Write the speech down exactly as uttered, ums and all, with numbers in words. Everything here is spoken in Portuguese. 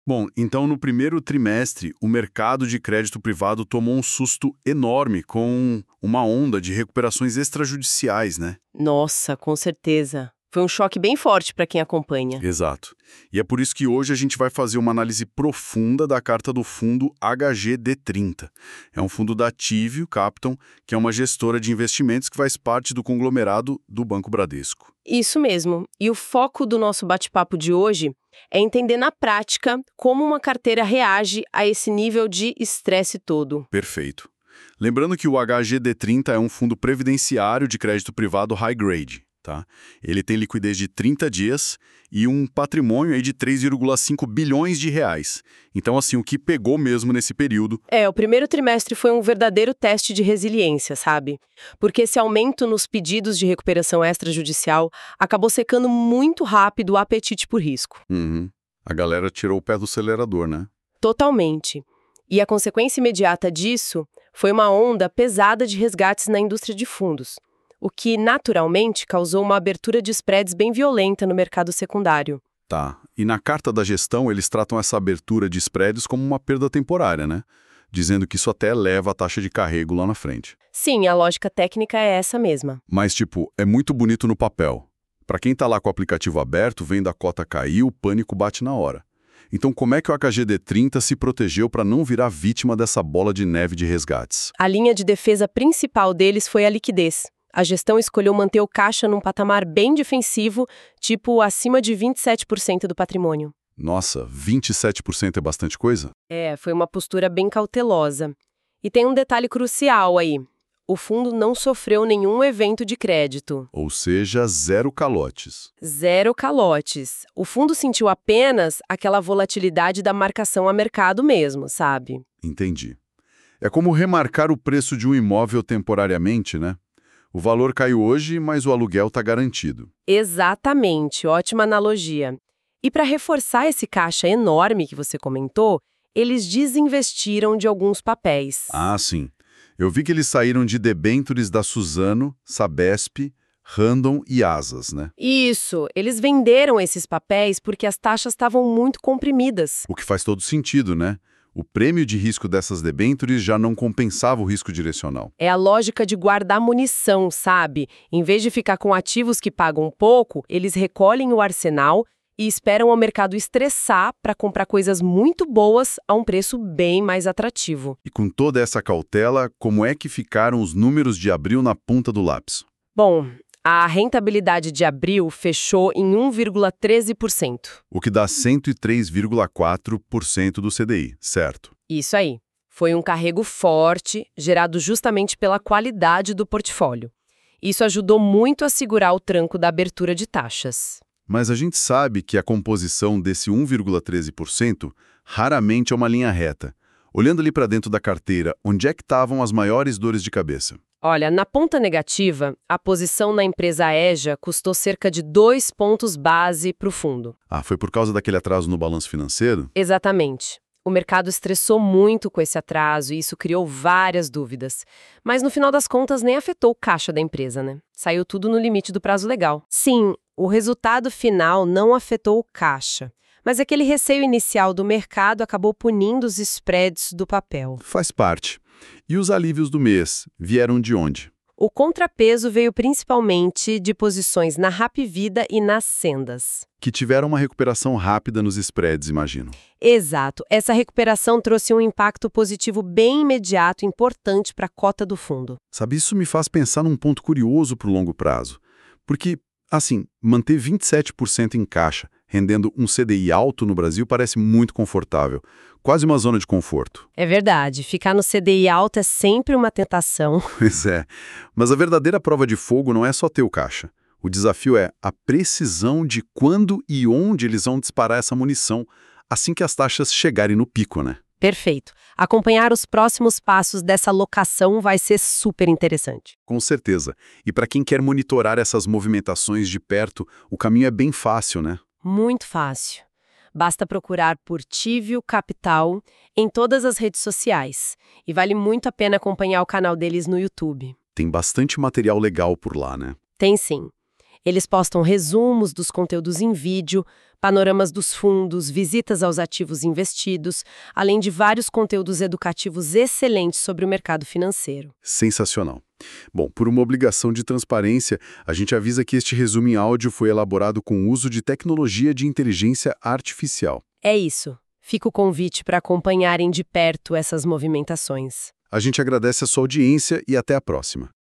Bom, então no primeiro trimestre, o mercado de crédito privado tomou um susto enorme com uma onda de recuperações extrajudiciais, né? Nossa, com certeza. Foi um choque bem forte para quem acompanha. Exato. E é por isso que hoje a gente vai fazer uma análise profunda da carta do fundo H G D trinta. É um fundo da Ativio Capital, que é uma gestora de investimentos que faz parte do conglomerado do Banco Bradesco. Isso mesmo. E o foco do nosso bate-papo de hoje é entender na prática como uma carteira reage a esse nível de estresse todo. Perfeito. Lembrando que o H G D trinta é um fundo previdenciário de crédito privado high grade. Tá? Ele tem liquidez de trinta dias e um patrimônio aí de três vírgula cinco bilhões de reais. Então, assim, o que pegou mesmo nesse período... É, o primeiro trimestre foi um verdadeiro teste de resiliência, sabe? Porque esse aumento nos pedidos de recuperação extrajudicial acabou secando muito rápido o apetite por risco. Uhum. A galera tirou o pé do acelerador, né? Totalmente. E a consequência imediata disso foi uma onda pesada de resgates na indústria de fundos, o que, naturalmente, causou uma abertura de spreads bem violenta no mercado secundário. Tá. E na carta da gestão, eles tratam essa abertura de spreads como uma perda temporária, né? Dizendo que isso até eleva a taxa de carrego lá na frente. Sim, a lógica técnica é essa mesma. Mas, tipo, é muito bonito no papel. Para quem tá lá com o aplicativo aberto, vendo a cota cair, o pânico bate na hora. Então, como é que o H G D trinta se protegeu para não virar vítima dessa bola de neve de resgates? A linha de defesa principal deles foi a liquidez. A gestão escolheu manter o caixa num patamar bem defensivo, tipo acima de vinte e sete por cento do patrimônio. Nossa, vinte e sete por cento é bastante coisa? É, foi uma postura bem cautelosa. E tem um detalhe crucial aí. O fundo não sofreu nenhum evento de crédito. Ou seja, zero calotes. Zero calotes. O fundo sentiu apenas aquela volatilidade da marcação a mercado mesmo, sabe? Entendi. É como remarcar o preço de um imóvel temporariamente, né? O valor caiu hoje, mas o aluguel está garantido. Exatamente, ótima analogia. E para reforçar esse caixa enorme que você comentou, eles desinvestiram de alguns papéis. Ah, sim. Eu vi que eles saíram de debêntures da Suzano, Sabesp, Randon e Asas, né? Isso, eles venderam esses papéis porque as taxas estavam muito comprimidas. O que faz todo sentido, né? O prêmio de risco dessas debêntures já não compensava o risco direcional. É a lógica de guardar munição, sabe? Em vez de ficar com ativos que pagam pouco, eles recolhem o arsenal e esperam o mercado estressar para comprar coisas muito boas a um preço bem mais atrativo. E com toda essa cautela, como é que ficaram os números de abril na ponta do lápis? Bom, a rentabilidade de abril fechou em um vírgula treze por cento. O que dá cento e três vírgula quatro por cento do C D I, certo? Isso aí. Foi um carrego forte, gerado justamente pela qualidade do portfólio. Isso ajudou muito a segurar o tranco da abertura de taxas. Mas a gente sabe que a composição desse um vírgula treze por cento raramente é uma linha reta. Olhando ali para dentro da carteira, onde é que estavam as maiores dores de cabeça? Olha, na ponta negativa, a posição na empresa EJA custou cerca de dois pontos base para o fundo. Ah, foi por causa daquele atraso no balanço financeiro? Exatamente. O mercado estressou muito com esse atraso e isso criou várias dúvidas. Mas no final das contas nem afetou o caixa da empresa, né? Saiu tudo no limite do prazo legal. Sim, o resultado final não afetou o caixa. Mas aquele receio inicial do mercado acabou punindo os spreads do papel. Faz parte. E os alívios do mês vieram de onde? O contrapeso veio principalmente de posições na Hapvida e nas Sendas. Que tiveram uma recuperação rápida nos spreads, imagino. Exato. Essa recuperação trouxe um impacto positivo bem imediato e importante para a cota do fundo. Sabe, isso me faz pensar num ponto curioso para o longo prazo. Porque, assim, manter vinte e sete por cento em caixa, rendendo um C D I alto no Brasil, parece muito confortável. Quase uma zona de conforto. É verdade. Ficar no C D I alto é sempre uma tentação. Pois é. Mas a verdadeira prova de fogo não é só ter o caixa. O desafio é a precisão de quando e onde eles vão disparar essa munição assim que as taxas chegarem no pico, né? Perfeito. Acompanhar os próximos passos dessa locação vai ser super interessante. Com certeza. E para quem quer monitorar essas movimentações de perto, o caminho é bem fácil, né? Muito fácil. Basta procurar por Ativio Capital em todas as redes sociais. E vale muito a pena acompanhar o canal deles no YouTube. Tem bastante material legal por lá, né? Tem sim. Eles postam resumos dos conteúdos em vídeo, panoramas dos fundos, visitas aos ativos investidos, além de vários conteúdos educativos excelentes sobre o mercado financeiro. Sensacional. Bom, por uma obrigação de transparência, a gente avisa que este resumo em áudio foi elaborado com o uso de tecnologia de inteligência artificial. É isso. Fica o convite para acompanharem de perto essas movimentações. A gente agradece a sua audiência e até a próxima.